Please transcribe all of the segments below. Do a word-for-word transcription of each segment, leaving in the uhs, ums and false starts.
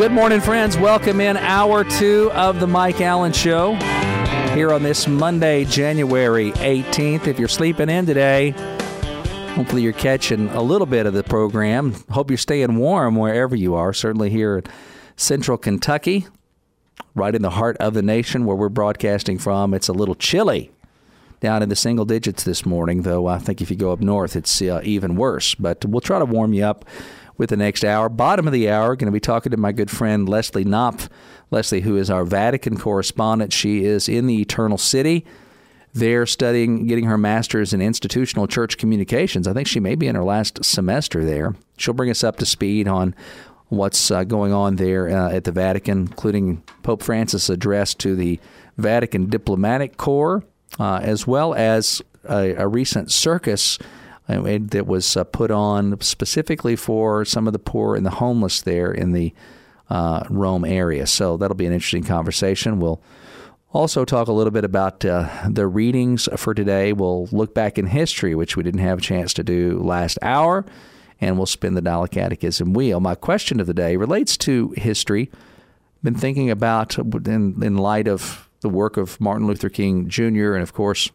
Good morning, friends. Welcome in hour two of the Mike Allen Show here on this Monday, January eighteenth. If you're sleeping in today, hopefully you're catching a little bit of the program. Hope you're staying warm wherever you are, certainly here in central Kentucky, right in the heart of the nation where we're broadcasting from. It's a little chilly down in the single digits this morning, though I think if you go up north, it's uh, even worse. But we'll try to warm you up with the next hour. Bottom of the hour, going to be talking to my good friend Leslie Knopf. Leslie, who is our Vatican correspondent. She is in the Eternal City. They're studying, getting her master's in institutional church communications. I think she may be in her last semester there. She'll bring us up to speed on what's uh, going on there uh, at the Vatican, including Pope Francis' address to the Vatican Diplomatic Corps, uh, as well as a, a recent circus that was uh, put on specifically for some of the poor and the homeless there in the uh, Rome area. So that'll be an interesting conversation. We'll also talk a little bit about uh, the readings for today. We'll look back in history, which we didn't have a chance to do last hour, and we'll spin the Dial Catechism wheel. My question of the day relates to history. Been thinking about, in, in light of the work of Martin Luther King Junior and, of course,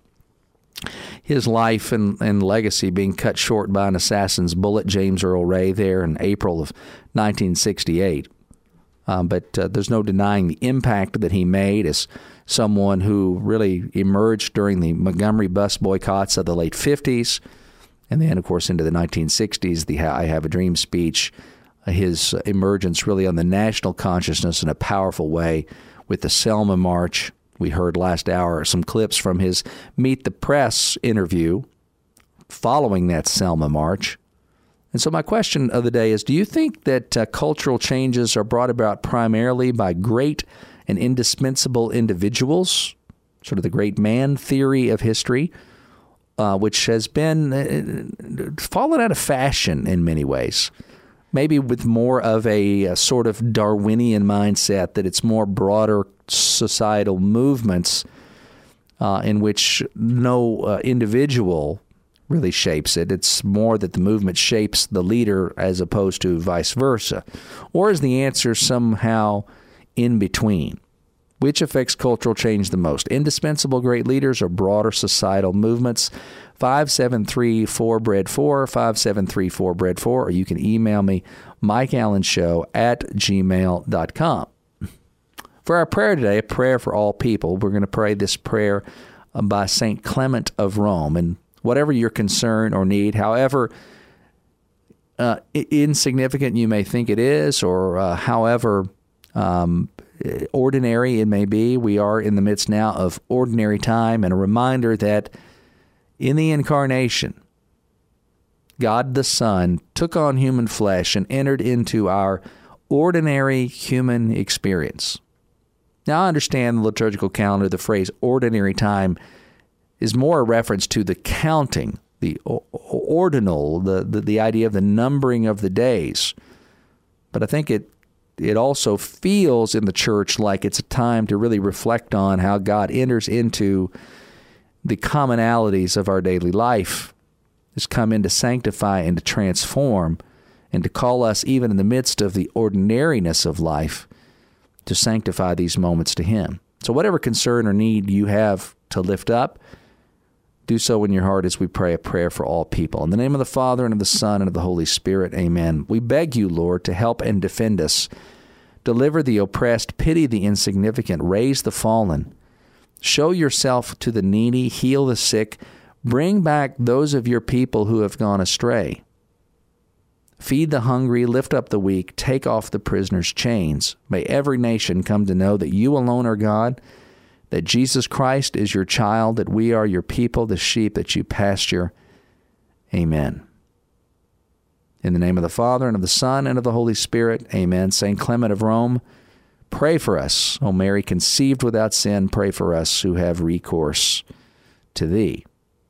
his life and, and legacy being cut short by an assassin's bullet, James Earl Ray, there in April of nineteen sixty-eight. Um, but uh, there's no denying the impact that he made as someone who really emerged during the Montgomery bus boycotts of the late fifties, and then, of course, into the nineteen sixties, the I Have a Dream speech, uh, his emergence really on the national consciousness in a powerful way with the Selma March. We heard last hour some clips from his Meet the Press interview following that Selma March. And so my question of the day is, do you think that uh, cultural changes are brought about primarily by great and indispensable individuals, sort of the great man theory of history, uh, which has been uh, fallen out of fashion in many ways? Maybe with more of a, a sort of Darwinian mindset, that it's more broader societal movements uh, in which no uh, individual really shapes it. It's more that the movement shapes the leader as opposed to vice versa. Or is the answer somehow in between? Which affects cultural change the most? Indispensable great leaders or broader societal movements? five seven three four B R E A D four, five seven three four B R E A D four, or you can email me, mike allen show at gmail dot com. For our prayer today, a prayer for all people, we're going to pray this prayer by Saint Clement of Rome. And whatever your concern or need, however uh, insignificant you may think it is, or uh, however um, ordinary it may be, we are in the midst now of ordinary time, and a reminder that in the Incarnation, God the Son took on human flesh and entered into our ordinary human experience. Now, I understand the liturgical calendar, the phrase ordinary time is more a reference to the counting, the ordinal, the, the, the idea of the numbering of the days. But I think it it also feels in the church like it's a time to really reflect on how God enters into the commonalities of our daily life, has come in to sanctify and to transform and to call us, even in the midst of the ordinariness of life, to sanctify these moments to Him. So whatever concern or need you have to lift up, do so in your heart as we pray a prayer for all people. In the name of the Father, and of the Son, and of the Holy Spirit, amen. We beg you, Lord, to help and defend us. Deliver the oppressed, pity the insignificant, raise the fallen. Show yourself to the needy, heal the sick, bring back those of your people who have gone astray. Feed the hungry, lift up the weak, take off the prisoner's chains. May every nation come to know that you alone are God, that Jesus Christ is your child, that we are your people, the sheep that you pasture. Amen. In the name of the Father, and of the Son, and of the Holy Spirit, amen. Saint Clement of Rome, pray for us. O Mary, conceived without sin, pray for us who have recourse to thee.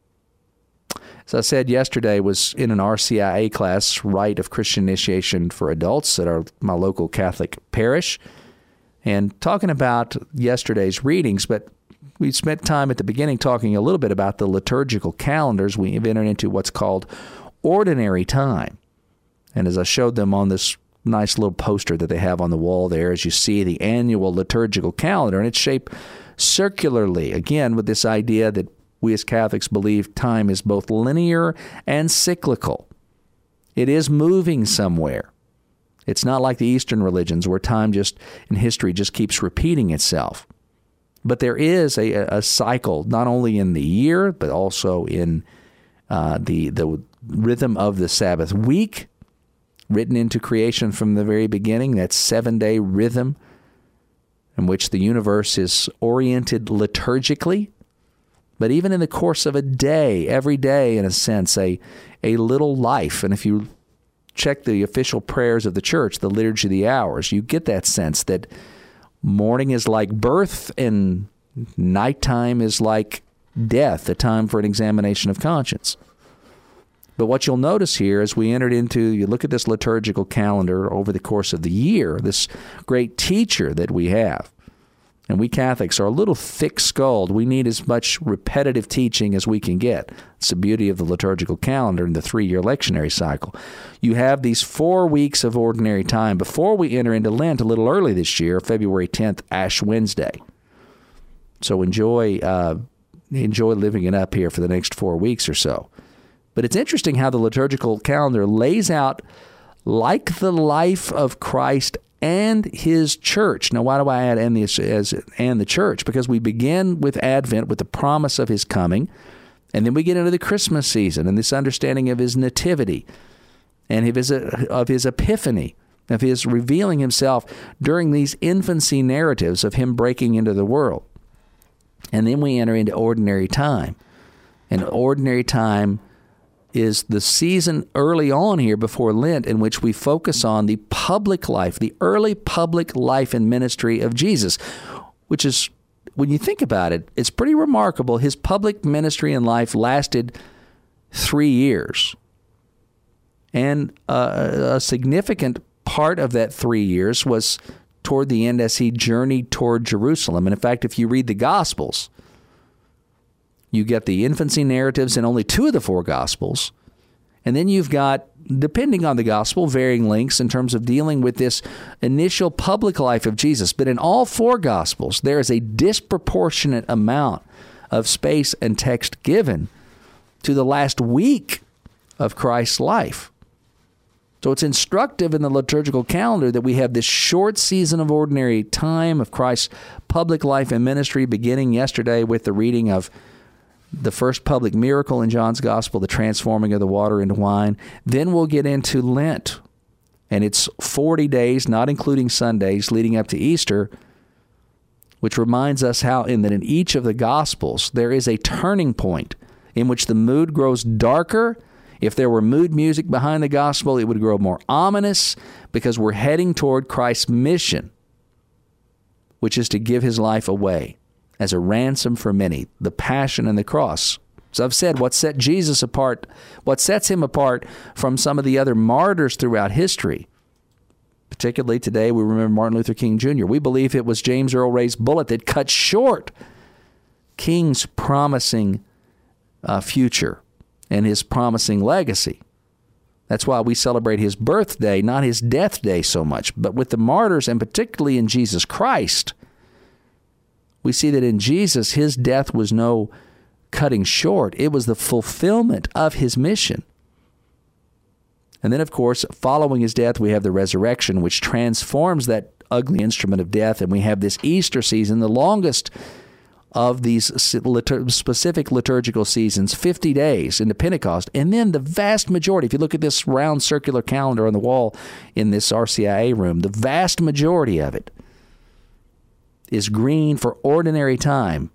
As I said yesterday, was in an R C I A class, Rite of Christian Initiation for Adults, at our my local Catholic parish, and talking about yesterday's readings, but we spent time at the beginning talking a little bit about the liturgical calendars. We've entered into what's called ordinary time. And as I showed them on this nice little poster that they have on the wall there as you see the annual liturgical calendar, and it's shaped circularly, again, with this idea that we as Catholics believe time is both linear and cyclical. It is moving somewhere. It's not like the Eastern religions where time just in history just keeps repeating itself. But there is a, a cycle, not only in the year, but also in uh, the the rhythm of the Sabbath week, written into creation from the very beginning, that seven-day rhythm in which the universe is oriented liturgically. But even in the course of a day, every day, in a sense, a, a little life. And if you check the official prayers of the church, the Liturgy of the Hours, you get that sense that morning is like birth and nighttime is like death, a time for an examination of conscience. But what you'll notice here as we entered into, you look at this liturgical calendar over the course of the year, this great teacher that we have. And we Catholics are a little thick-skulled. We need as much repetitive teaching as we can get. It's the beauty of the liturgical calendar and the three-year lectionary cycle. You have these four weeks of ordinary time before we enter into Lent a little early this year, February tenth, Ash Wednesday. So enjoy, uh, enjoy living it up here for the next four weeks or so. But it's interesting how the liturgical calendar lays out like the life of Christ and his church. Now, why do I add and the, as, and the church? Because we begin with Advent with the promise of his coming, and then we get into the Christmas season and this understanding of his nativity and of his, of his epiphany, of his revealing himself during these infancy narratives of him breaking into the world. And then we enter into ordinary time. And ordinary time is the season early on here before Lent in which we focus on the public life, the early public life and ministry of Jesus, which is, when you think about it, it's pretty remarkable. His public ministry and life lasted three years. And uh, a significant part of that three years was toward the end as he journeyed toward Jerusalem. And in fact, if you read the Gospels, you get the infancy narratives in only two of the four Gospels. And then you've got, depending on the Gospel, varying lengths in terms of dealing with this initial public life of Jesus. But in all four Gospels, there is a disproportionate amount of space and text given to the last week of Christ's life. So it's instructive in the liturgical calendar that we have this short season of ordinary time of Christ's public life and ministry, beginning yesterday with the reading of the first public miracle in John's Gospel, the transforming of the water into wine. Then we'll get into Lent, and it's forty days, not including Sundays, leading up to Easter, which reminds us how in that in each of the Gospels there is a turning point in which the mood grows darker. If there were mood music behind the Gospel, it would grow more ominous because we're heading toward Christ's mission, which is to give his life away as a ransom for many, the passion and the cross. As I've said, what set Jesus apart, what sets him apart from some of the other martyrs throughout history, particularly today we remember Martin Luther King Junior We believe it was James Earl Ray's bullet that cut short King's promising uh, future and his promising legacy. That's why we celebrate his birthday, not his death day so much. But with the martyrs, and particularly in Jesus Christ, we see that in Jesus, his death was no cutting short. It was the fulfillment of his mission. And then, of course, following his death, we have the resurrection, which transforms that ugly instrument of death. And we have this Easter season, the longest of these litur- specific liturgical seasons, fifty days into Pentecost. And then the vast majority, if you look at this round circular calendar on the wall in this R C I A room, the vast majority of it is green for ordinary time,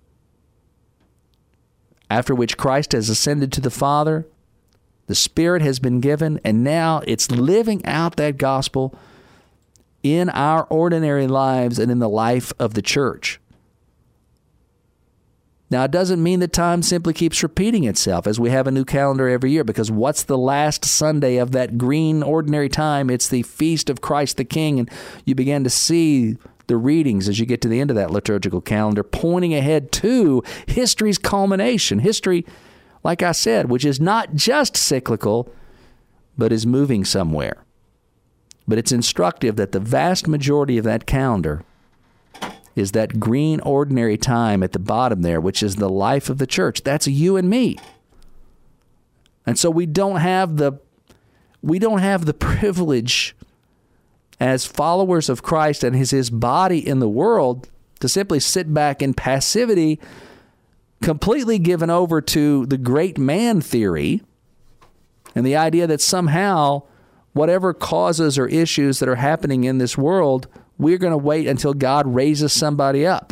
after which Christ has ascended to the Father, the Spirit has been given, and now it's living out that gospel in our ordinary lives and in the life of the church. Now, it doesn't mean that time simply keeps repeating itself as we have a new calendar every year, because what's the last Sunday of that green ordinary time? It's the Feast of Christ the King, and you begin to see the readings as you get to the end of that liturgical calendar pointing ahead to history's culmination. History, like I said, which is not just cyclical, but is moving somewhere. But it's instructive that the vast majority of that calendar is that green ordinary time at the bottom there, which is the life of the church. That's you and me. And so we don't have the we don't have the privilege as followers of Christ and his, his body in the world to simply sit back in passivity, completely given over to the great man theory and the idea that somehow whatever causes or issues that are happening in this world, we're going to wait until God raises somebody up.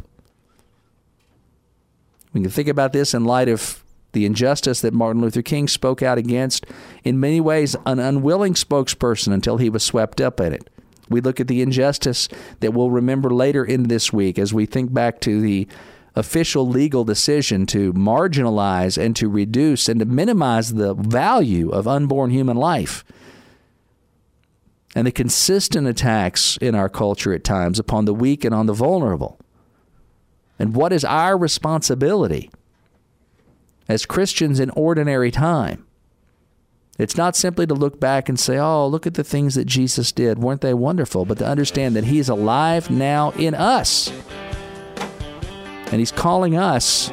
We can think about this in light of the injustice that Martin Luther King spoke out against. In many ways, an unwilling spokesperson until he was swept up in it. We look at the injustice that we'll remember later in this week as we think back to the official legal decision to marginalize and to reduce and to minimize the value of unborn human life. And the consistent attacks in our culture at times upon the weak and on the vulnerable. And what is our responsibility as Christians in ordinary time? It's not simply to look back and say, oh, look at the things that Jesus did. Weren't they wonderful? But to understand that he is alive now in us. And he's calling us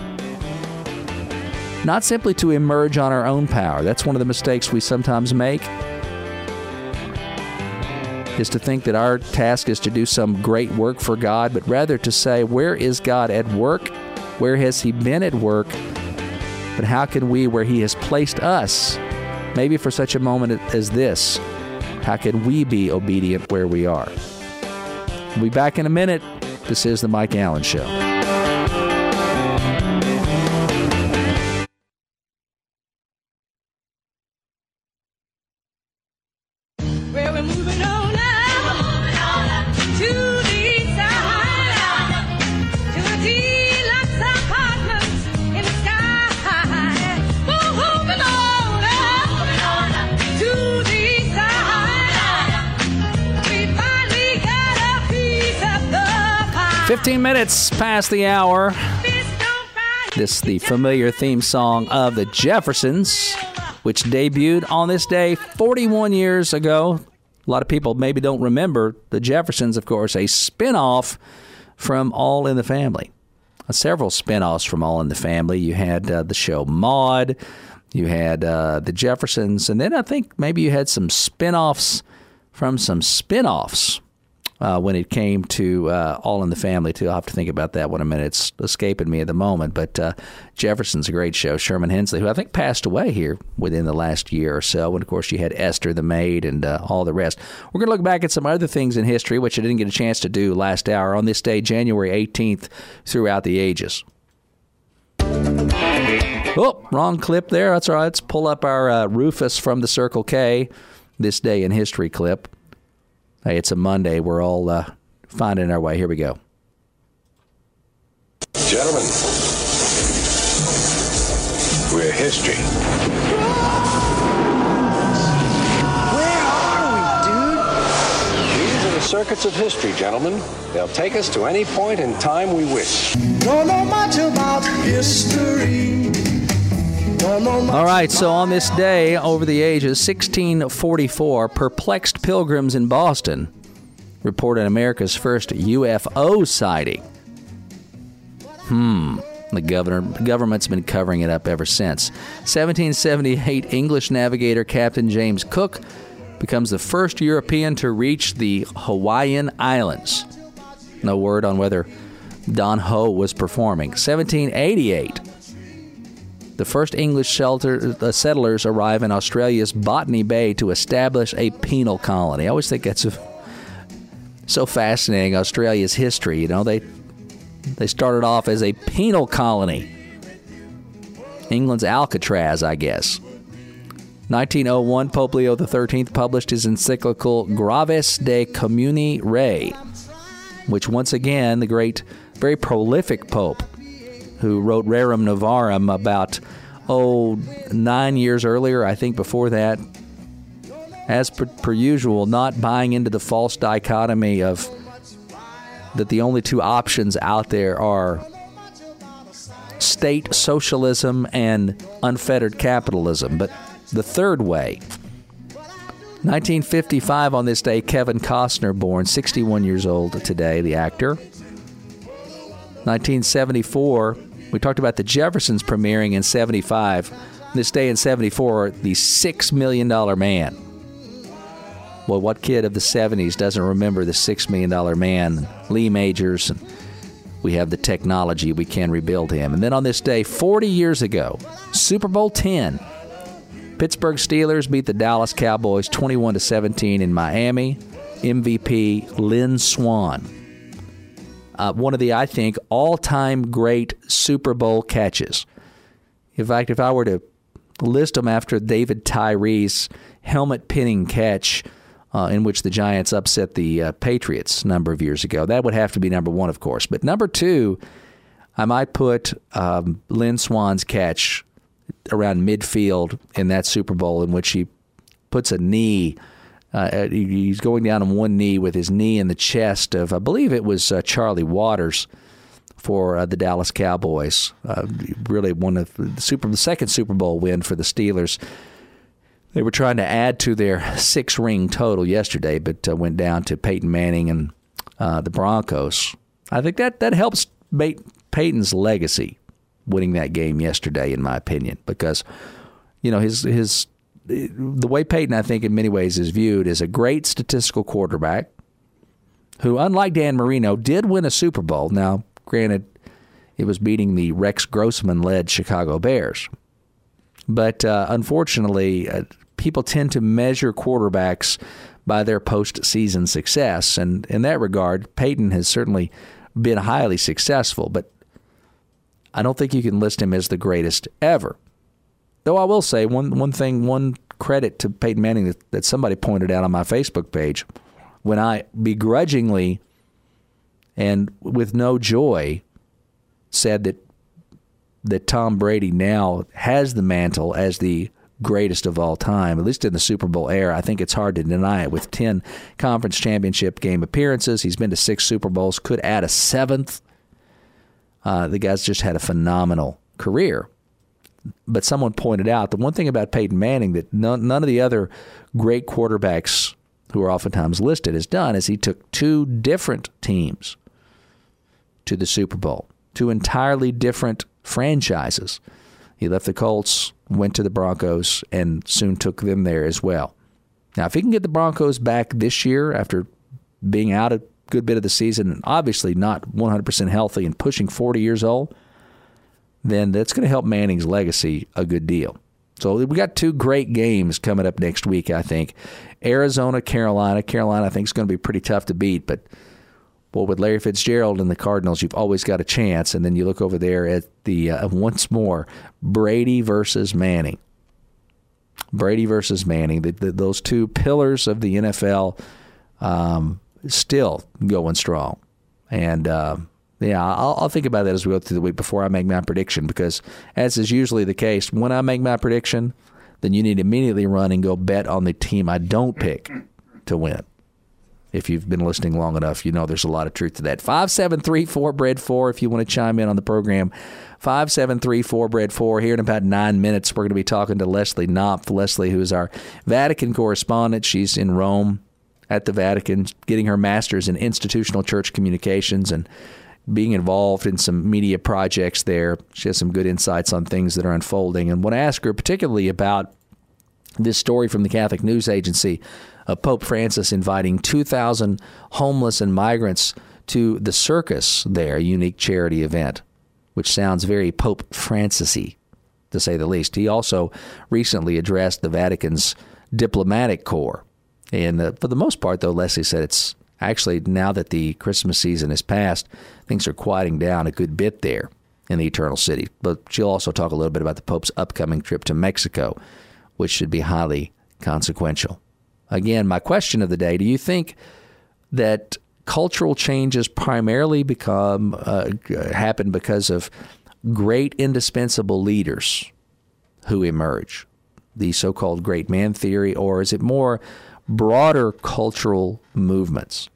not simply to emerge on our own power. That's one of the mistakes we sometimes make, is to think that our task is to do some great work for God, but rather to say, where is God at work? Where has he been at work? But how can we, where he has placed us, maybe for such a moment as this, how can we be obedient where we are? We'll be back in a minute. This is the Mike Allen Show. fifteen minutes past the hour. This is the familiar theme song of the Jeffersons, which debuted on this day forty-one years ago. A lot of people maybe don't remember the Jeffersons, of course, a spinoff from All in the Family. Uh, several spinoffs from All in the Family. You had uh, the show Maude, you had uh, the Jeffersons, and then I think maybe you had some spinoffs from some spinoffs. Uh, when it came to uh, All in the Family, too. I'll have to think about that one a minute. It's escaping me at the moment. But uh, Jefferson's a great show. Sherman Hensley, who I think passed away here within the last year or so. And, of course, you had Esther the maid and uh, all the rest. We're going to look back at some other things in history, which I didn't get a chance to do last hour on this day, January eighteenth, throughout the ages. Oh, wrong clip there. That's all right. Let's pull up our uh, Rufus from the Circle K, this day in history clip. Hey, it's a Monday. We're all uh, finding our way. Here we go. Gentlemen, we're history. Where are we, dude? These are the circuits of history, gentlemen. They'll take us to any point in time we wish. Don't know much about history. All right, so on this day, over the ages, sixteen forty-four, perplexed pilgrims in Boston reported America's first U F O sighting. Hmm, the governor, government's been covering it up ever since. seventeen seventy-eight, English navigator Captain James Cook becomes the first European to reach the Hawaiian Islands. No word on whether Don Ho was performing. seventeen eighty-eight. The first English shelter, uh, settlers arrive in Australia's Botany Bay to establish a penal colony. I always think that's a, so fascinating, Australia's history. You know, they they started off as a penal colony. England's Alcatraz, I guess. nineteen oh one, Pope Leo the thirteenth published his encyclical Gravis de Communi Rei, which once again, the great, very prolific Pope, who wrote Rerum Novarum about, oh, nine years earlier, I think before that, as per, per usual, not buying into the false dichotomy of that the only two options out there are state socialism and unfettered capitalism. But the third way, nineteen fifty-five on this day, Kevin Costner born, sixty-one years old today, the actor. nineteen seventy-four, we talked about the Jeffersons premiering in seventy-five. This day in seventy-four, the Six Million Dollar Man. Well, what kid of the seventies doesn't remember the Six Million Dollar Man, Lee Majors, and we have the technology, we can rebuild him. And then on this day, forty years ago, Super Bowl ten, Pittsburgh Steelers beat the Dallas Cowboys twenty-one to seventeen in Miami. M V P Lynn Swann. Uh, one of the, I think, all-time great Super Bowl catches. In fact, if I were to list them after David Tyree's helmet-pinning catch uh, in which the Giants upset the uh, Patriots a number of years ago, that would have to be number one, of course. But number two, I might put um, Lynn Swann's catch around midfield in that Super Bowl in which he puts a knee. Uh, he's going down on one knee with his knee in the chest of, I believe it was uh, Charlie Waters for uh, the Dallas Cowboys. Uh, really one of the, super, the second Super Bowl win for the Steelers. They were trying to add to their six-ring total yesterday, but uh, went down to Peyton Manning and uh, the Broncos. I think that, that helps Pey- Peyton's legacy, winning that game yesterday, in my opinion, because, you know, his his the way Peyton, I think, in many ways is viewed as a great statistical quarterback who, unlike Dan Marino, did win a Super Bowl. Now, granted, it was beating the Rex Grossman-led Chicago Bears. But uh, unfortunately, uh, people tend to measure quarterbacks by their postseason success. And in that regard, Peyton has certainly been highly successful, but I don't think you can list him as the greatest ever. Though I will say one one thing, one credit to Peyton Manning that, that somebody pointed out on my Facebook page, when I begrudgingly and with no joy said that that Tom Brady now has the mantle as the greatest of all time, at least in the Super Bowl era. I think it's hard to deny it. With ten conference championship game appearances, he's been to six Super Bowls, could add a seventh. Uh, the guy's just had a phenomenal career. But someone pointed out the one thing about Peyton Manning that none, none of the other great quarterbacks who are oftentimes listed has done is he took two different teams to the Super Bowl, two entirely different franchises. He left the Colts, went to the Broncos, and soon took them there as well. Now, if he can get the Broncos back this year after being out a good bit of the season and obviously not one hundred percent healthy and pushing forty years old, then that's going to help Manning's legacy a good deal. So we got two great games coming up next week, I think. Arizona, Carolina. Carolina, I think, is going to be pretty tough to beat, but well, with Larry Fitzgerald and the Cardinals, you've always got a chance. And then you look over there at the, uh, once more, Brady versus Manning. Brady versus Manning. The, the, those two pillars of the N F L um, still going strong. And, uh, yeah, I'll, I'll think about that as we go through the week before I make my prediction, because as is usually the case, when I make my prediction, then you need to immediately run and go bet on the team I don't pick to win. If you've been listening long enough, you know there's a lot of truth to that. five seven three four, B R E A D four if you want to chime in on the program. five seven three four, B R E A D four. Here in about nine minutes, we're going to be talking to Leslie Knopf. Leslie, who is our Vatican correspondent. She's in Rome at the Vatican, getting her master's in institutional church communications and being involved in some media projects there. She has some good insights on things that are unfolding. And want to ask her particularly about this story from the Catholic News Agency of Pope Francis inviting two thousand homeless and migrants to the circus there, a unique charity event, which sounds very Pope Francis-y, to say the least. He also recently addressed the Vatican's diplomatic corps. And uh, for the most part, though, Leslie said it's actually, now that the Christmas season is past, things are quieting down a good bit there in the Eternal City. But she'll also talk a little bit about the Pope's upcoming trip to Mexico, which should be highly consequential. Again, my question of the day, do you think that cultural changes primarily become uh, happen because of great indispensable leaders who emerge, the so-called great man theory, or is it more broader cultural movements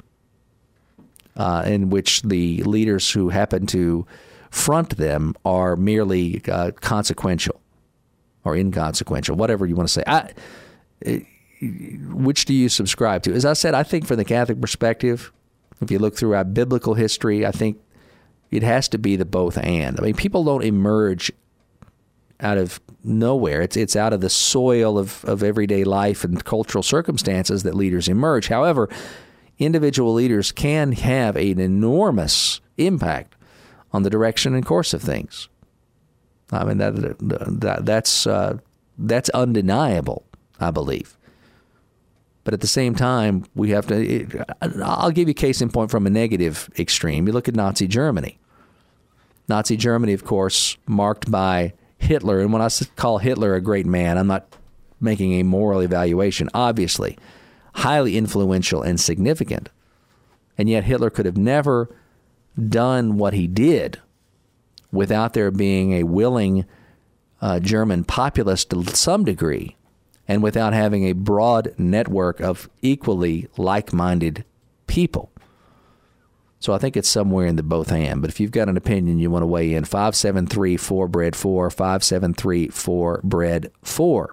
uh, in which the leaders who happen to front them are merely uh, consequential or inconsequential, whatever you want to say? I, which do you subscribe to? As I said, I think from the Catholic perspective, if you look throughout biblical history, I think it has to be the both and. I mean, people don't emerge out of nowhere. It's it's out of the soil of, of everyday life and cultural circumstances that leaders emerge. However, individual leaders can have an enormous impact on the direction and course of things. I mean, that, that that's uh, that's undeniable, I believe. But at the same time, we have to, it, I'll give you a case in point from a negative extreme. You look at Nazi Germany. Nazi Germany, of course, marked by Hitler. And when I call Hitler a great man, I'm not making a moral evaluation. Obviously, highly influential and significant. And yet Hitler could have never done what he did without there being a willing uh, German populace to some degree, and without having a broad network of equally like-minded people. So I think it's somewhere in the both and. But if you've got an opinion you want to weigh in, five seven three four bread four, five seven three four bread four.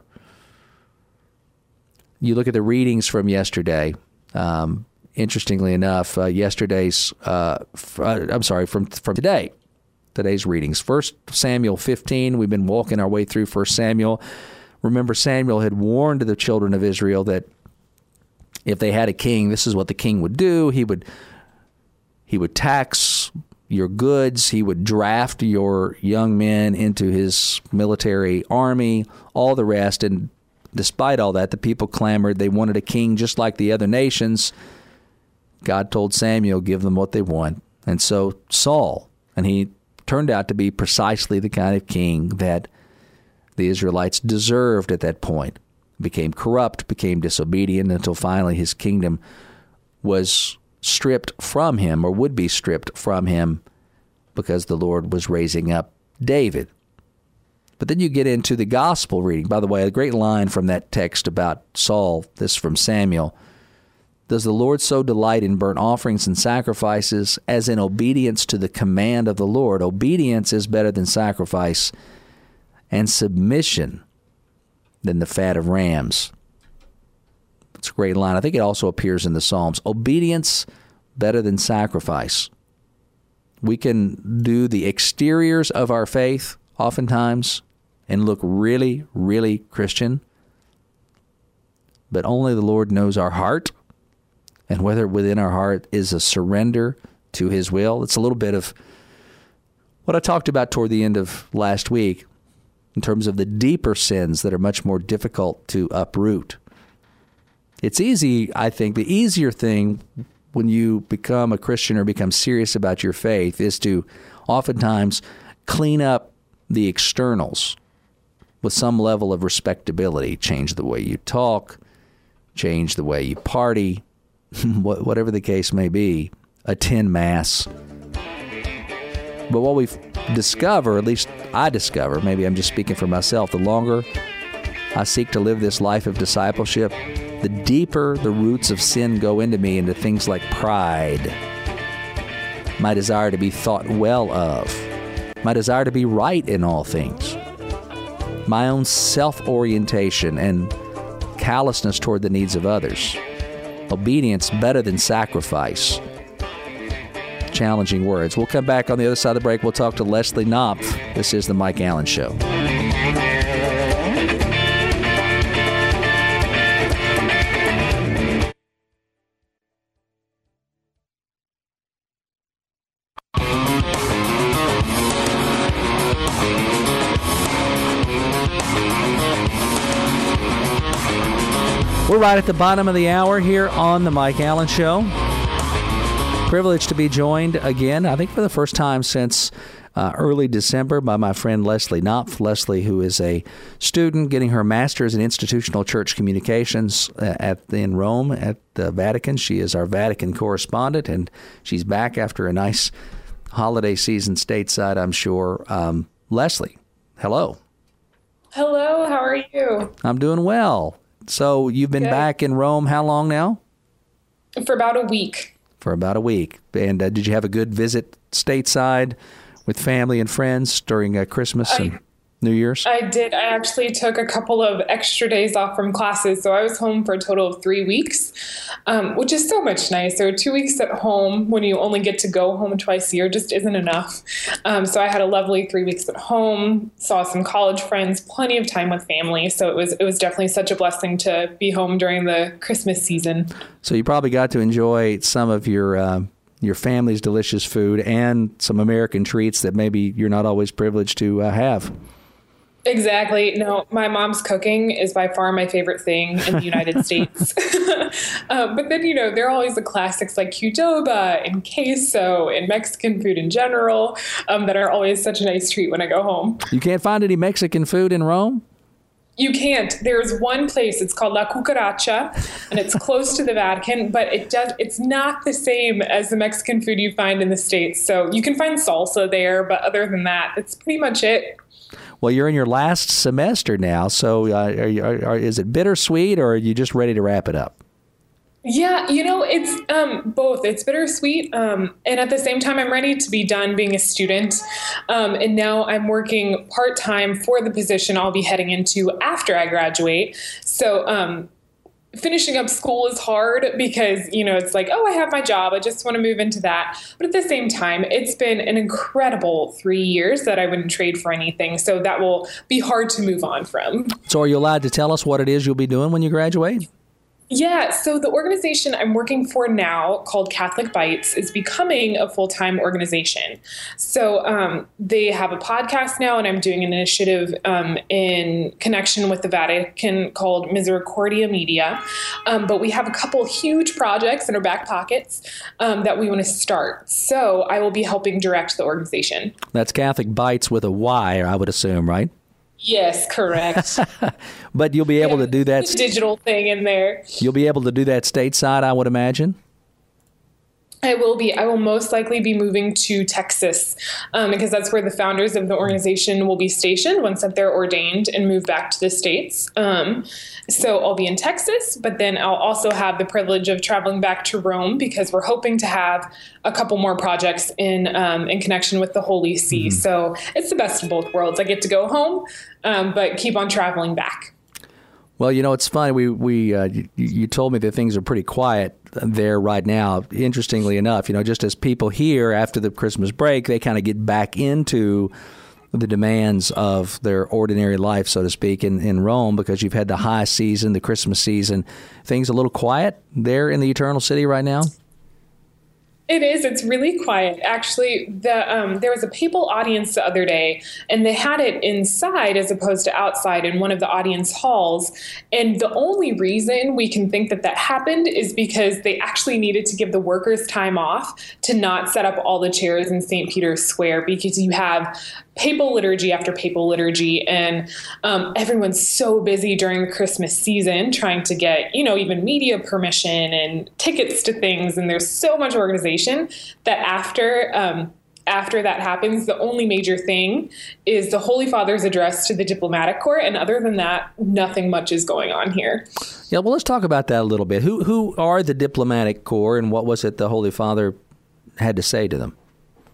You look at the readings from yesterday. Um, interestingly enough, uh, yesterday's, uh, f- uh, I'm sorry, from from today, today's readings. First Samuel fifteen, we've been walking our way through First Samuel. Remember, Samuel had warned the children of Israel that if they had a king, this is what the king would do. He would he would tax your goods. He would draft your young men into his military army, all the rest. And despite all that, the people clamored. They wanted a king just like the other nations. God told Samuel, give them what they want. And so Saul, and he turned out to be precisely the kind of king that the Israelites deserved at that point. Became corrupt, became disobedient, until finally his kingdom was stripped from him, or would be stripped from him, because the Lord was raising up David. But then you get into the gospel reading. By the way, a great line from that text about Saul, this from Samuel. Does the Lord so delight in burnt offerings and sacrifices as in obedience to the command of the Lord? Obedience is better than sacrifice, and submission than the fat of rams. It's a great line. I think it also appears in the Psalms. Obedience better than sacrifice. We can do the exteriors of our faith oftentimes and look really, really Christian, but only the Lord knows our heart, and whether within our heart is a surrender to his will. It's a little bit of what I talked about toward the end of last week in terms of the deeper sins that are much more difficult to uproot. It's easy, I think, the easier thing when you become a Christian or become serious about your faith is to oftentimes clean up the externals with some level of respectability. Change the way you talk, change the way you party, whatever the case may be, attend Mass. But what we've discovered, at least I discover, maybe I'm just speaking for myself, the longer I seek to live this life of discipleship, the deeper the roots of sin go into me, into things like pride, my desire to be thought well of, my desire to be right in all things, my own self-orientation and callousness toward the needs of others. Obedience better than sacrifice. Challenging words. We'll come back on the other side of the break. We'll talk to Leslie Knopf. This is The Mike Allen Show. We're right at the bottom of the hour here on The Mike Allen Show. Privileged to be joined again, I think for the first time since uh, early December, by my friend Leslie Knopf. Leslie, who is a student getting her master's in institutional church communications at in Rome at the Vatican. She is our Vatican correspondent, and she's back after a nice holiday season stateside, I'm sure. Um, Leslie, hello. Hello, how are you? I'm doing well. So you've been Good. back in Rome how long now? For about a week. For about a week. And uh, did you have a good visit stateside with family and friends during uh, Christmas? Uh, and New Year's? I did. I actually took a couple of extra days off from classes. So I was home for a total of three weeks, um, which is so much nicer. Two weeks at home when you only get to go home twice a year just isn't enough. Um, so I had a lovely three weeks at home, saw some college friends, plenty of time with family. So it was it was definitely such a blessing to be home during the Christmas season. So you probably got to enjoy some of your uh, your family's delicious food and some American treats that maybe you're not always privileged to uh, have. Exactly. No, my mom's cooking is by far my favorite thing in the United States. uh, but then, you know, there are always the classics like Qdoba and queso and Mexican food in general um, that are always such a nice treat when I go home. You can't find any Mexican food in Rome? You can't. There's one place, it's called La Cucaracha, and it's close to the Vatican, but it does, it's not the same as the Mexican food you find in the States. So you can find salsa there, but other than that, it's pretty much it. Well, you're in your last semester now, so uh, are you, are, are, is it bittersweet, or are you just ready to wrap it up? Yeah, you know, it's um, both. It's bittersweet, um, and at the same time, I'm ready to be done being a student. Um, and now I'm working part-time for the position I'll be heading into after I graduate. So um, finishing up school is hard because, you know, it's like, oh, I have my job. I just want to move into that. But at the same time, it's been an incredible three years that I wouldn't trade for anything. So that will be hard to move on from. So are you allowed to tell us what it is you'll be doing when you graduate? Yeah, so the organization I'm working for now, called Catholic Bites, is becoming a full-time organization. So um, they have a podcast now, and I'm doing an initiative um, in connection with the Vatican called Misericordia Media. Um, but we have a couple huge projects in our back pockets um, that we want to start. So I will be helping direct the organization. That's Catholic Bites with a Y, I would assume, right? Yes, correct. But you'll be able yeah, to do that. Digital thing in there. You'll be able to do that stateside, I would imagine. I will be. I will most likely be moving to Texas um, because that's where the founders of the organization will be stationed once that they're ordained and move back to the States. Um, so I'll be in Texas, but then I'll also have the privilege of traveling back to Rome because we're hoping to have a couple more projects in um, in connection with the Holy See. Mm-hmm. So it's the best of both worlds. I get to go home, um, but keep on traveling back. Well, you know, it's funny. We we uh, you, you told me that things are pretty quiet there right now. Interestingly enough, you know, just as people here after the Christmas break, they kind of get back into the demands of their ordinary life, so to speak, in, in Rome, because you've had the high season, the Christmas season. Things a little quiet there in the Eternal City right now? It is. It's really quiet. Actually, the um, there was a papal audience the other day, and they had it inside as opposed to outside in one of the audience halls. And the only reason we can think that that happened is because they actually needed to give the workers time off to not set up all the chairs in Saint Peter's Square, because you have papal liturgy after papal liturgy, and um, everyone's so busy during the Christmas season trying to get, you know, even media permission and tickets to things, and there's so much organization that after um, after that happens, the only major thing is the Holy Father's address to the diplomatic corps, and other than that, nothing much is going on here. Yeah, well, let's talk about that a little bit. Who who are the diplomatic corps, and what was it the Holy Father had to say to them?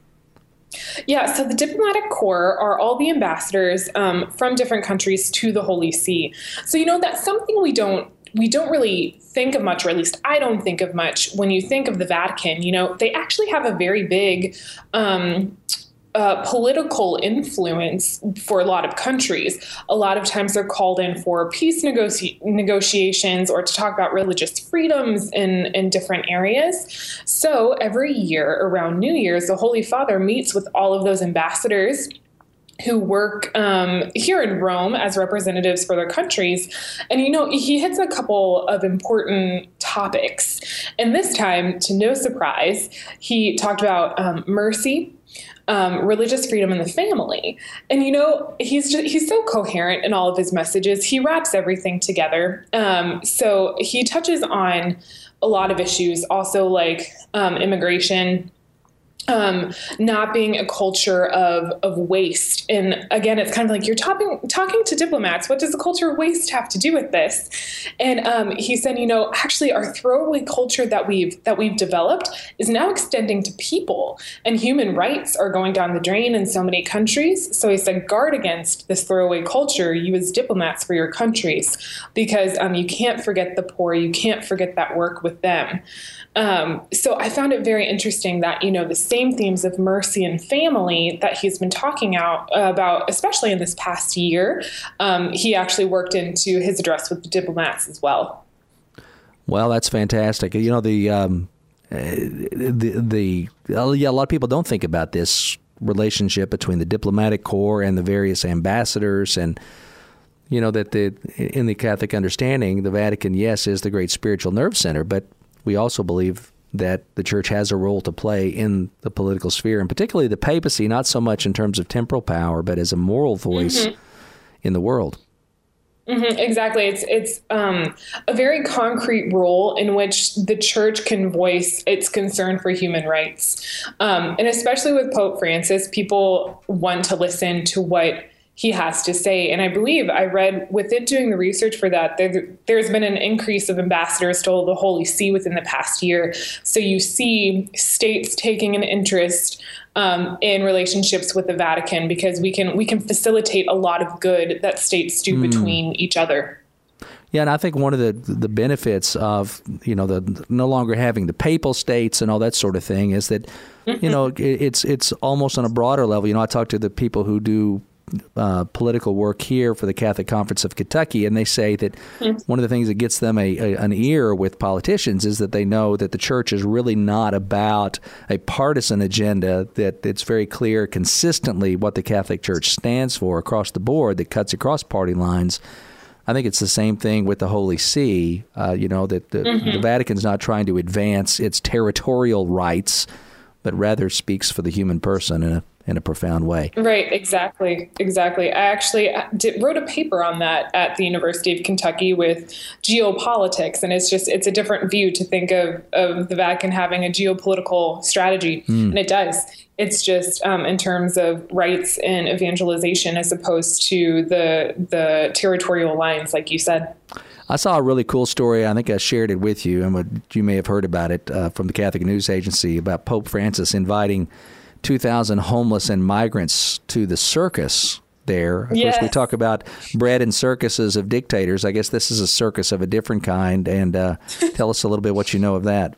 Yeah, so the diplomatic corps are all the ambassadors um, from different countries to the Holy See. So, you know, that's something we don't we don't really think of much, or at least I don't think of much when you think of the Vatican. You know, they actually have a very big um, uh, political influence for a lot of countries. A lot of times they're called in for peace negoci- negotiations or to talk about religious freedoms in, in different areas. So every year around New Year's, the Holy Father meets with all of those ambassadors who work um, here in Rome as representatives for their countries. And, you know, he hits a couple of important topics. And this time, to no surprise, he talked about um, mercy, um, religious freedom, and the family. And, you know, he's just, he's so coherent in all of his messages. He wraps everything together. Um, so he touches on a lot of issues, also like um, immigration, Um, not being a culture of of waste. And again, it's kind of like you're talking talking to diplomats. What does the culture of waste have to do with this? And um, he said, you know, actually, our throwaway culture that we've that we've developed is now extending to people, and human rights are going down the drain in so many countries. So he said, guard against this throwaway culture, you as diplomats for your countries, because um, you can't forget the poor. You can't forget that work with them. Um, so I found it very interesting that, you know, the same themes of mercy and family that he's been talking out about, especially in this past year, um, he actually worked into his address with the diplomats as well. Well, that's fantastic. You know, the, um, the, the, yeah, a lot of people don't think about this relationship between the diplomatic corps and the various ambassadors, and you know, that the, in the Catholic understanding, the Vatican, yes, is the great spiritual nerve center, but we also believe that the church has a role to play in the political sphere, and particularly the papacy, not so much in terms of temporal power, but as a moral voice mm-hmm. in the world. Mm-hmm, exactly. It's it's um, a very concrete role in which the church can voice its concern for human rights. Um, and especially with Pope Francis, people want to listen to what he has to say. And I believe I read within doing the research for that, there, there's been an increase of ambassadors to the Holy See within the past year. So you see states taking an interest um, in relationships with the Vatican, because we can we can facilitate a lot of good that states do mm. between each other. Yeah, and I think one of the the benefits of, you know, the no longer having the papal states and all that sort of thing is that, mm-hmm. you know, it, it's it's almost on a broader level. You know, I talk to the people who do Uh, political work here for the Catholic Conference of Kentucky, and they say that mm. one of the things that gets them a, a an ear with politicians is that they know that the church is really not about a partisan agenda, that it's very clear consistently what the Catholic Church stands for across the board, that cuts across party lines. I think it's the same thing with the Holy See, uh, you know, that the, mm-hmm. the Vatican's not trying to advance its territorial rights, but rather speaks for the human person in a in a profound way. Right, exactly, exactly. I actually did, wrote a paper on that at the University of Kentucky with geopolitics, and it's just, it's a different view to think of, of the Vatican having a geopolitical strategy, mm. and it does. It's just um, in terms of rights and evangelization as opposed to the the territorial lines, like you said. I saw a really cool story. I think I shared it with you, and you may have heard about it uh, from the Catholic News Agency, about Pope Francis inviting two thousand homeless and migrants to the circus there. Of yes. course, we talk about bread and circuses of dictators. I guess this is a circus of a different kind. And uh, tell us a little bit what you know of that.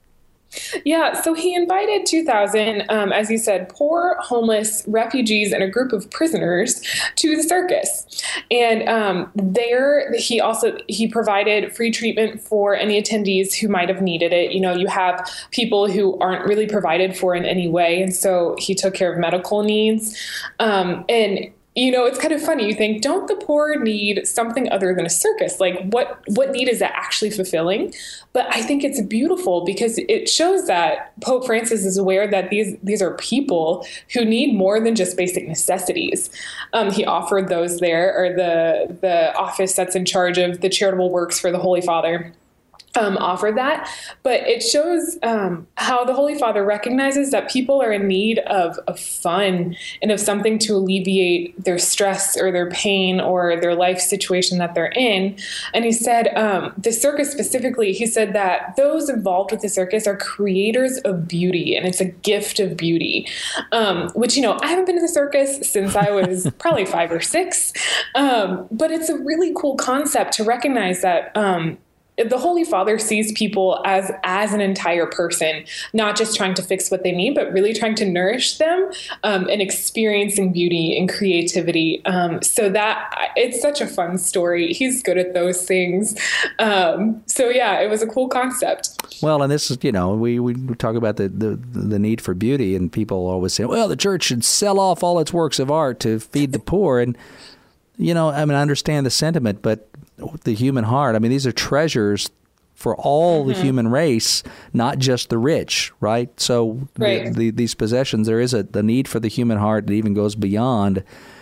Yeah, so he invited two thousand, um, as you said, poor, homeless refugees and a group of prisoners to the circus. And um, there he also he provided free treatment for any attendees who might have needed it. You know, you have people who aren't really provided for in any way. And so he took care of medical needs. Um, and You know, it's kind of funny. You think, don't the poor need something other than a circus? Like, what what need is that actually fulfilling? But I think it's beautiful because it shows that Pope Francis is aware that these these are people who need more than just basic necessities. Um, he offered those there, or the the office that's in charge of the charitable works for the Holy Father. Um, offer that, but it shows um, how the Holy Father recognizes that people are in need of, of fun and of something to alleviate their stress or their pain or their life situation that they're in. And he said, um, the circus specifically, he said that those involved with the circus are creators of beauty, and it's a gift of beauty, um, which, you know, I haven't been to the circus since I was probably five or six, um, but it's a really cool concept to recognize that um, the Holy Father sees people as as an entire person, not just trying to fix what they need, but really trying to nourish them um, and experiencing beauty and creativity. Um, so that it's such a fun story. He's good at those things. Um, so yeah, it was a cool concept. Well, and this is, you know, we, we talk about the, the, the need for beauty, and people always say, well, the church should sell off all its works of art to feed the poor. And, you know, I mean, I understand the sentiment, but the human heart, I mean, these are treasures for all mm-hmm. the human race, not just the rich, right? So right. The, the, these possessions, there is a the need for the human heart that even goes beyond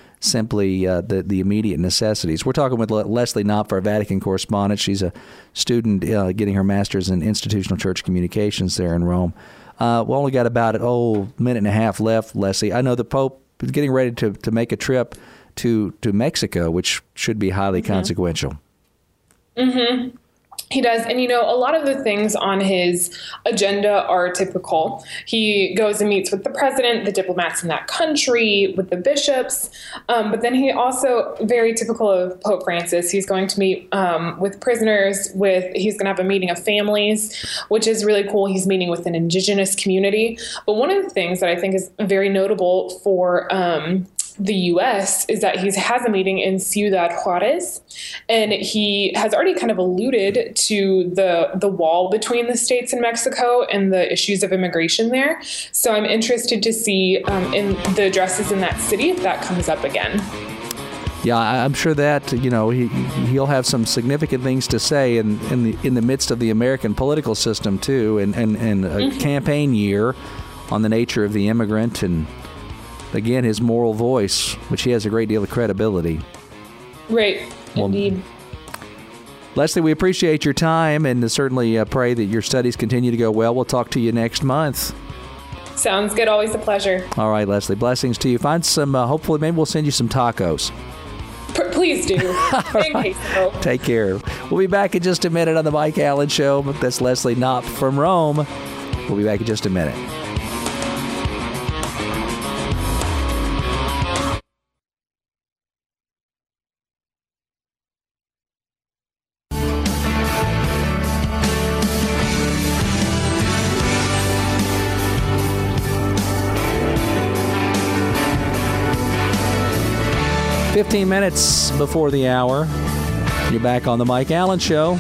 simply uh, the, the immediate necessities. We're talking with Leslie Knopp, our Vatican correspondent. She's a student uh, getting her master's in institutional church communications there in Rome. Uh, we only got about, oh, minute and a half left, Leslie. I know the Pope is getting ready to, to make a trip to, to Mexico, which should be highly mm-hmm. consequential. Mm-hmm. He does. And, you know, a lot of the things on his agenda are typical. He goes and meets with the president, the diplomats in that country, with the bishops. Um, but then he also, very typical of Pope Francis, he's going to meet um, with prisoners, with he's going to have a meeting of families, which is really cool. He's meeting with an indigenous community. But one of the things that I think is very notable for um the U S is that he has a meeting in Ciudad Juarez, and he has already kind of alluded to the the wall between the states and Mexico and the issues of immigration there. So I'm interested to see um, in the addresses in that city if that comes up again. Yeah, I'm sure that, you know, he he'll have some significant things to say in, in the in the midst of the American political system too, and and, and a mm-hmm. campaign year on the nature of the immigrant and, again, his moral voice, which he has a great deal of credibility. Right, well, indeed. Leslie, we appreciate your time and certainly uh, pray that your studies continue to go well. We'll talk to you next month. Sounds good. Always a pleasure. All right, Leslie. Blessings to you. Find some, uh, hopefully, maybe we'll send you some tacos. P- please do. Right. Take care. We'll be back in just a minute on the Mike Allen Show. That's Leslie Knopp from Rome. We'll be back in just a minute. fifteen minutes before the hour. You're back on the Mike Allen Show.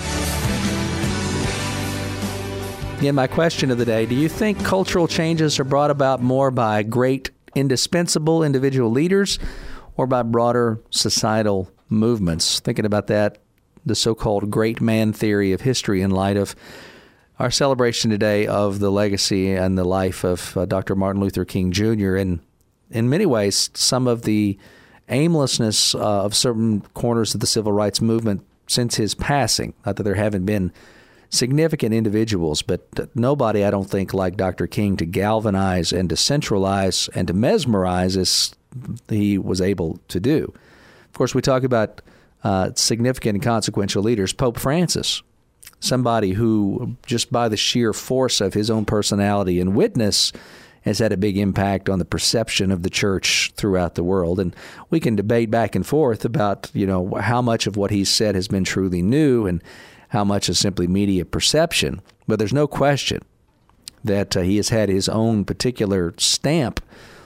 Again, my question of the day, do you think cultural changes are brought about more by great, indispensable individual leaders or by broader societal movements? Thinking about that, the so-called great man theory of history in light of our celebration today of the legacy and the life of uh, Doctor Martin Luther King Junior And in many ways, some of the aimlessness uh, of certain corners of the civil rights movement since his passing. Not that there haven't been significant individuals, but nobody, I don't think, like Doctor King to galvanize and to centralize and to mesmerize as he was able to do. Of course, we talk about uh, significant and consequential leaders. Pope Francis, somebody who just by the sheer force of his own personality and witness has had a big impact on the perception of the church throughout the world. And we can debate back and forth about, you know, how much of what he's said has been truly new and how much is simply media perception. But there's no question that uh, he has had his own particular stamp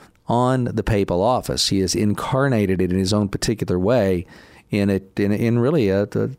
on the papal office. He has incarnated it in his own particular way in it in, in really a, a,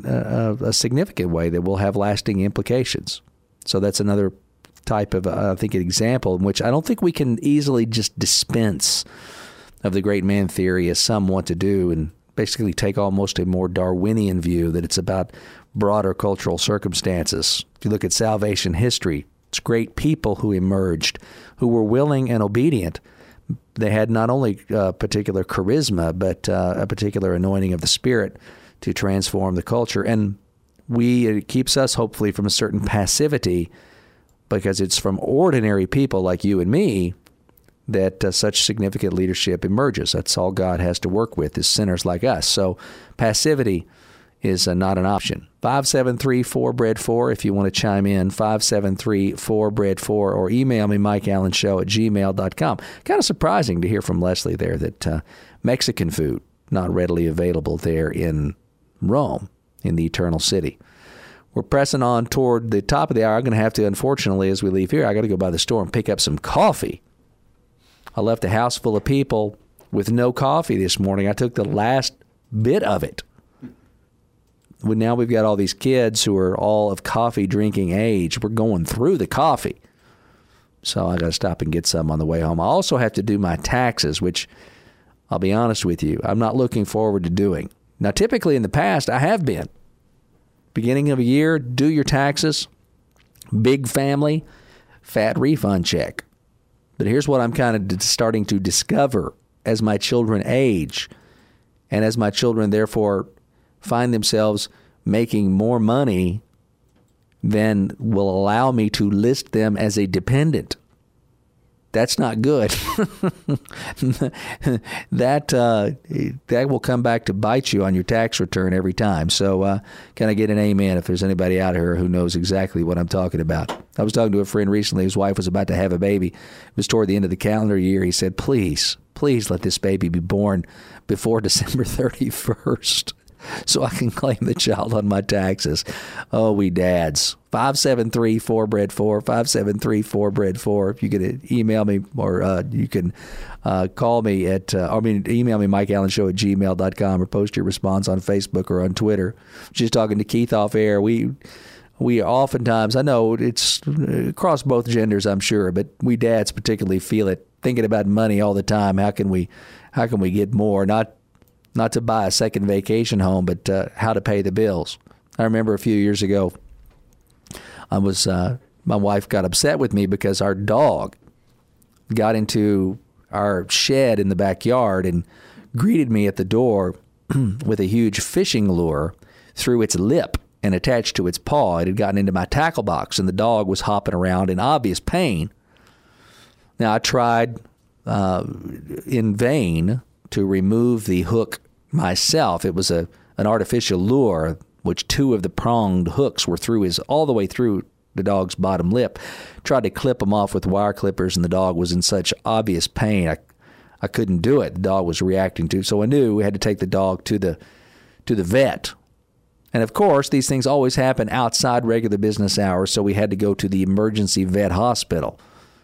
a, a significant way that will have lasting implications. So that's another type of, uh, I think, an example in which I don't think we can easily just dispense of the great man theory as some want to do and basically take almost a more Darwinian view that it's about broader cultural circumstances. If you look at salvation history, it's great people who emerged, who were willing and obedient. They had not only uh, particular charisma, but uh, a particular anointing of the Spirit to transform the culture. And we it keeps us, hopefully, from a certain passivity, because it's from ordinary people like you and me that uh, such significant leadership emerges. That's all God has to work with, is sinners like us. So passivity is uh, not an option. five seven three four B R E A D four if you want to chime in, five seven three four B R E A D four, or email me, mike allen show at gmail dot com. Kind of surprising to hear from Leslie there that uh, Mexican food not readily available there in Rome, in the Eternal City. We're pressing on toward the top of the hour. I'm going to have to, unfortunately, as we leave here, I got to go by the store and pick up some coffee. I left a house full of people with no coffee this morning. I took the last bit of it. Well, now we've got all these kids who are all of coffee drinking age. We're going through the coffee. So I got to stop and get some on the way home. I also have to do my taxes, which I'll be honest with you, I'm not looking forward to doing. Now, typically in the past, I have been. Beginning of a year, do your taxes, big family, fat refund check. But here's what I'm kind of starting to discover as my children age, and as my children therefore find themselves making more money then will allow me to list them as a dependent. That's not good. that uh, that will come back to bite you on your tax return every time. So uh, can I get an amen if there's anybody out here who knows exactly what I'm talking about? I was talking to a friend recently. His wife was about to have a baby. It was toward the end of the calendar year. He said, please, please let this baby be born before December thirty-first. So I can claim the child on my taxes. Oh, we dads. five seven three four bread four, five seven three four bread four. If you can email me or uh, you can uh, call me at, uh, I mean, email me, mike allen show at gmail dot com, or post your response on Facebook or on Twitter. Just talking to Keith off air. We, we oftentimes, I know it's across both genders, I'm sure, but we dads particularly feel it, thinking about money all the time. How can we, how can we get more? Not Not to buy a second vacation home, but uh, how to pay the bills. I remember a few years ago, I was uh, my wife got upset with me because our dog got into our shed in the backyard and greeted me at the door with a huge fishing lure through its lip and attached to its paw. It had gotten into my tackle box, and the dog was hopping around in obvious pain. Now, I tried uh, in vain to remove the hook myself. It was a an artificial lure, which two of the pronged hooks were through his all the way through the dog's bottom lip. Tried to clip them off with wire clippers, and the dog was in such obvious pain. I I couldn't do it. The dog was reacting to, so I knew we had to take the dog to the to the vet. And of course, these things always happen outside regular business hours, so we had to go to the emergency vet hospital.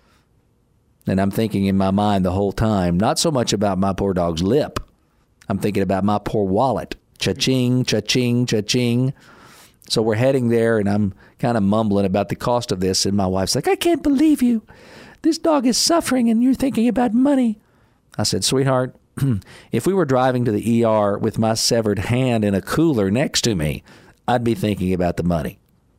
And I'm thinking in my mind the whole time, not so much about my poor dog's lip. I'm thinking about my poor wallet. Cha-ching, cha-ching, cha-ching. So we're heading there, and I'm kind of mumbling about the cost of this. And my wife's like, I can't believe you. This dog is suffering, and you're thinking about money. I said, sweetheart, if we were driving to the E R with my severed hand in a cooler next to me, I'd be thinking about the money.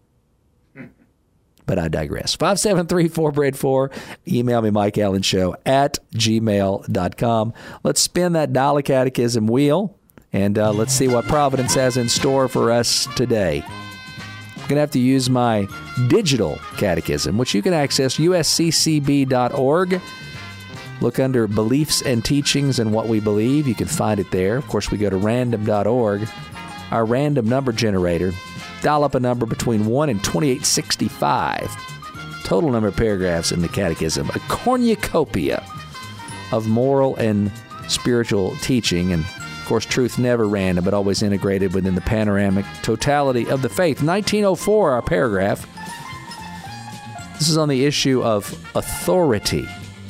But I digress. five seven three four bread four. Email me, Mike Allen Show at gmail dot com. Let's spin that dollar catechism wheel, and uh, let's see what Providence has in store for us today. I'm going to have to use my digital catechism, which you can access U S C C B dot org. Look under Beliefs and Teachings and What We Believe. You can find it there. Of course, we go to random dot org. Our random number generator. Dial up a number between one and twenty-eight sixty-five. Total number of paragraphs in the catechism. A cornucopia of moral and spiritual teaching. And, of course, truth never random, but always integrated within the panoramic totality of the faith. nineteen oh four, our paragraph. This is on the issue of authority.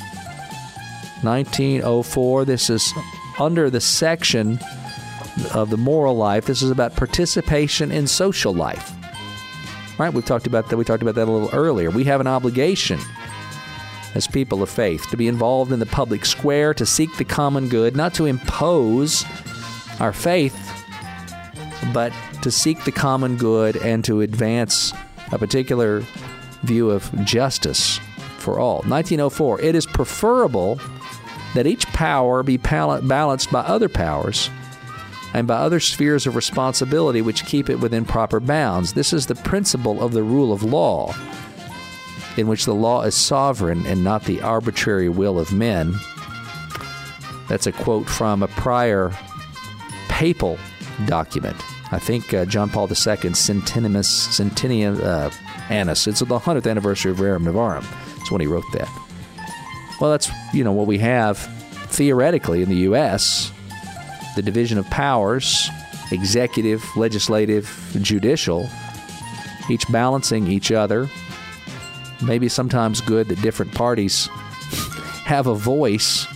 nineteen oh four, this is under the section of the moral life. This is about participation in social life. Right? We've talked about that. We talked about that a little earlier. We have an obligation as people of faith to be involved in the public square, to seek the common good, not to impose our faith, but to seek the common good and to advance a particular view of justice for all. nineteen oh four, it is preferable that each power be balanced by other powers and by other spheres of responsibility which keep it within proper bounds. This is the principle of the rule of law, in which the law is sovereign and not the arbitrary will of men. That's a quote from a prior papal document. I think uh, John Paul the Second's Centenimus, Centennium uh, Annus. It's the hundredth anniversary of Rerum Novarum. That's when he wrote that. Well, that's, you know, what we have theoretically in the U S, the division of powers, executive, legislative, judicial, each balancing each other. Maybe sometimes good that different parties have a voice.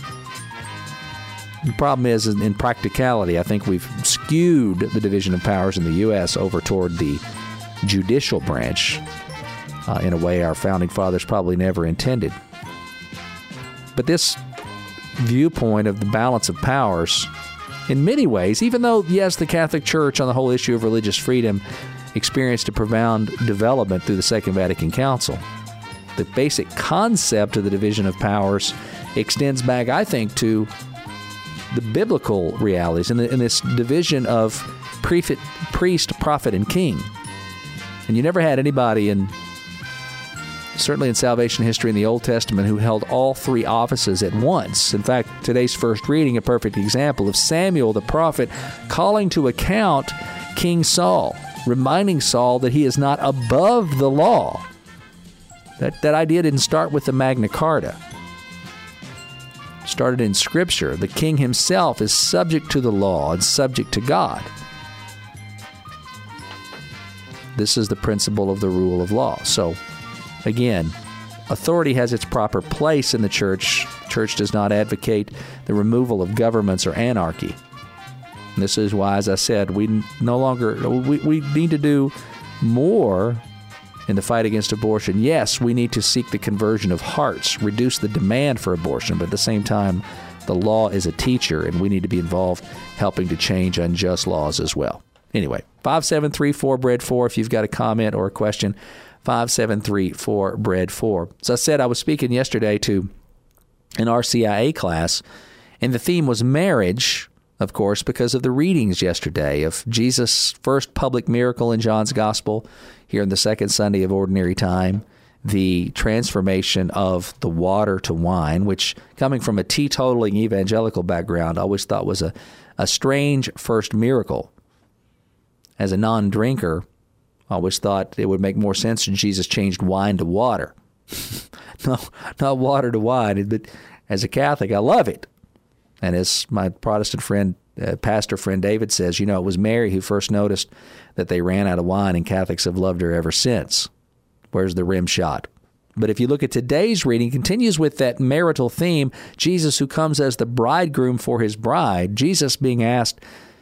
The problem is, in practicality, I think we've skewed the division of powers in the U S over toward the judicial branch uh, in a way our founding fathers probably never intended. But this viewpoint of the balance of powers, in many ways, even though, yes, the Catholic Church on the whole issue of religious freedom experienced a profound development through the Second Vatican Council, the basic concept of the division of powers extends back, I think, to the biblical realities in, the, in this division of prefect, priest, prophet, and king. And you never had anybody in, certainly in salvation history in the Old Testament, who held all three offices at once. In fact, today's first reading, a perfect example of Samuel the prophet calling to account King Saul, reminding Saul that he is not above the law. That, that idea didn't start with the Magna Carta. It started in Scripture. The king himself is subject to the law and subject to God. This is the principle of the rule of law. So, again, authority has its proper place in the church. The church does not advocate the removal of governments or anarchy. And this is why, as I said, we no longer, we, we need to do more in the fight against abortion. Yes, we need to seek the conversion of hearts, reduce the demand for abortion, but at the same time, the law is a teacher, and we need to be involved helping to change unjust laws as well. Anyway, five seven three four, B R E A D four if you've got a comment or a question. five seven three four, B R E A D four. As I said, I was speaking yesterday to an R C I A class, and the theme was marriage, of course, because of the readings yesterday of Jesus' first public miracle in John's Gospel here in the second Sunday of Ordinary Time, the transformation of the water to wine, which, coming from a teetotaling evangelical background, I always thought was a, a strange first miracle. As a non-drinker, I always thought it would make more sense if Jesus changed wine to water. no, not water to wine, but as a Catholic, I love it. And as my Protestant friend, uh, pastor friend David says, you know, it was Mary who first noticed that they ran out of wine, and Catholics have loved her ever since. Where's the rim shot? But if you look at today's reading, it continues with that marital theme, Jesus who comes as the bridegroom for his bride, Jesus being asked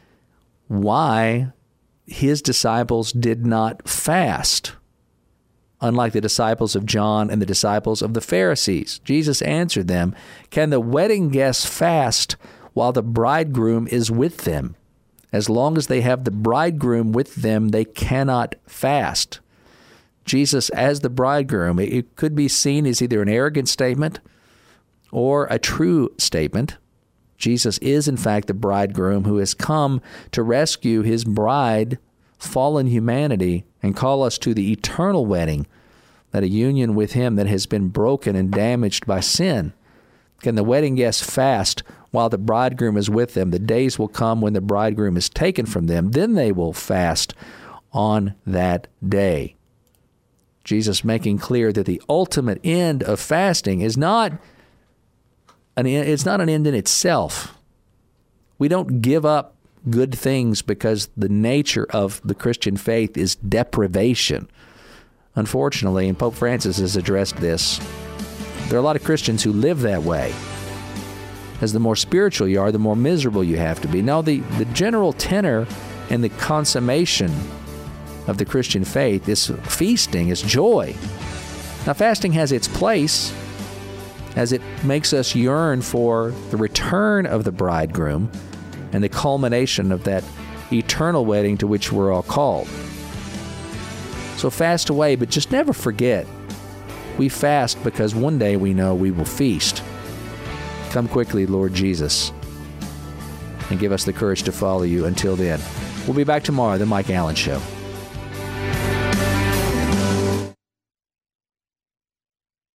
why his disciples did not fast, unlike the disciples of John and the disciples of the Pharisees. Jesus answered them, "Can the wedding guests fast while the bridegroom is with them? As long as they have the bridegroom with them, they cannot fast." Jesus as the bridegroom, it could be seen as either an arrogant statement or a true statement. Jesus is, in fact, the bridegroom who has come to rescue his bride, fallen humanity, and call us to the eternal wedding, that a union with him that has been broken and damaged by sin. Can the wedding guests fast while the bridegroom is with them? The days will come when the bridegroom is taken from them. Then they will fast on that day. Jesus making clear that the ultimate end of fasting is not an, it's not an end in itself. We don't give up good things because the nature of the Christian faith is deprivation. Unfortunately, and Pope Francis has addressed this, there are a lot of Christians who live that way. As the more spiritual you are, the more miserable you have to be. Now, the, the general tenor and the consummation of the Christian faith is feasting, is joy. Now, fasting has its place as it makes us yearn for the return of the bridegroom and the culmination of that eternal wedding to which we're all called. So fast away, but just never forget, we fast because one day we know we will feast. Come quickly, Lord Jesus, and give us the courage to follow you. Until then, we'll be back tomorrow, The Mike Allen Show.